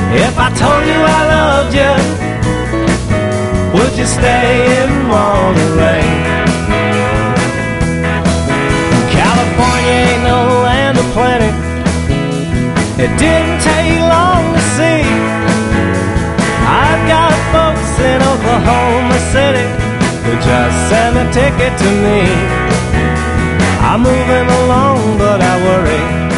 If I told you I loved you, would you stay in Monterey? California ain't no land of plenty. It didn't take long to see. I've got folks in Oklahoma City who just send a ticket to me. I'm moving along, but I worry